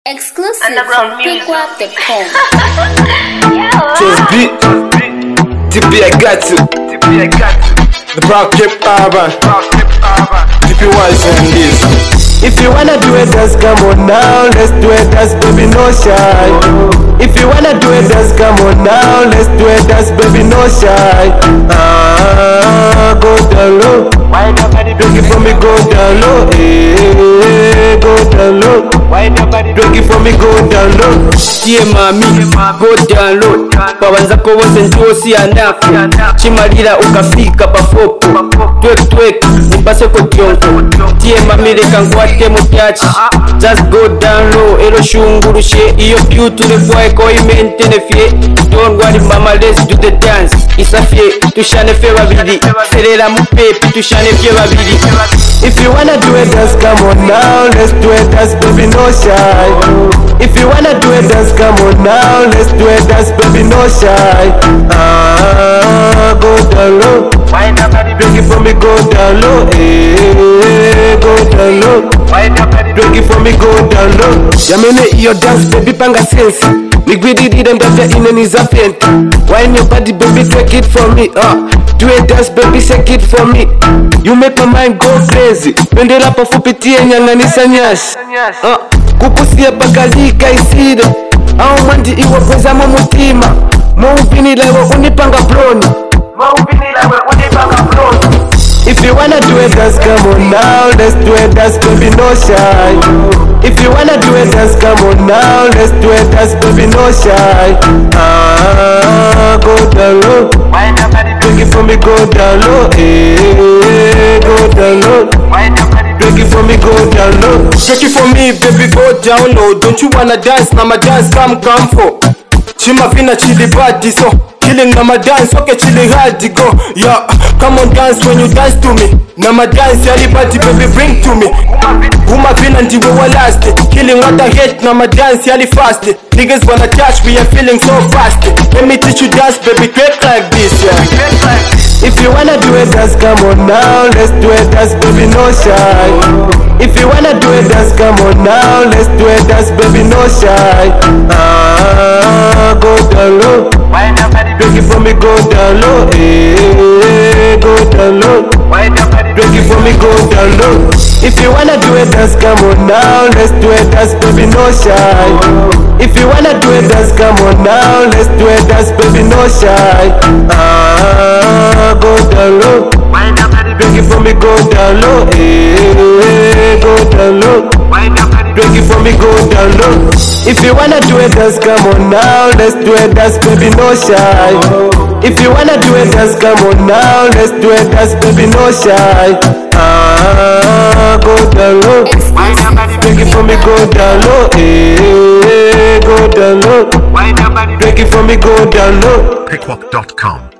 Exclusive from Pickwap.com. Just beat. TP, I got you. The Brown Cape Urban. TP Wise on this. If you wanna do it, just come on now. Let's do it, that's baby, no shy. If you wanna do it, just come on now. Let's do it, that's baby, no shy. Go down low. Break it for me, go down low. Go down low. Break it for me, go down low. Yeah, mami, go down low. Babanza ko bose njosi anafu. Chimalira ukafika bafopo. Twek nipase ko kyonko. Yeah, mami reka ngwate mu byaci. Just go down low. Ero shungurushe iyo beauty revoye ko imentene fie. Don't worry mama, let's do the dance. Isafie tushane fe babiri. Ferera mu pepe tushane fie babiri. If you wanna do it, just come on now. Let's do it, that's baby, no shy. If you wanna do it, just come on now. Let's do it, that's baby, no shy. Go down low. Break it for me, go down low. Go down low. Break it for me, go down low. Yamene iyo dance, baby, panga sense. Nigwididide mbafya ineniza fenti. Wine your body, baby, take it for me. Do it, dance, baby, shake it for me. You make my mind go crazy. Bendera pafupitie nyanganisa nyashi. Kukusia pakalika iside. Au mandi iwe kweza mutima. Muvini lewe unipanga broni. If you wanna do it, just come on now. Let's do it, that's baby, no shy. If you wanna do it, just come on now. Let's do it, that's baby, no shy. Go down low. Break it for me, go down low. Go down low. Break it for me, go down low. Break it for me, baby, go down low. Don't you wanna dance? Now my dance come for. Chima vina chili body so. Killing na my dance, okay, chilling hard to go. Yeah, come on dance when you dance to me. Na my dance, everybody baby bring to me. Uma vina ndiwe wa last. Killing what I hate, na my dance, yali fast. Niggas wanna touch, we are feeling so fast. Let me teach you dance, baby, quick like this, yeah. If you wanna do it, just come on now. Let's do it, that's baby, no shy. If you wanna do it, just come on now. Let's do it, that's baby, no shy. Go down low. Break it for me, go down low. Go down low. Break it for me, go down low. If you wanna do it, just come on now. Let's do it, that's baby, no shy. If you wanna do it, just come on now. Let's do it, that's baby, no shy. Go down low. Break it for me, go down low. Go down low. Break it for me, go down low. If you wanna do it, just come on now. Let's do it, that's baby, no shy. If you wanna do it, just come on now. Let's do it, that's baby, no shy. Go down low. Break it for me, go down low. Go down low. Break it for me, go down low. Pickwap.com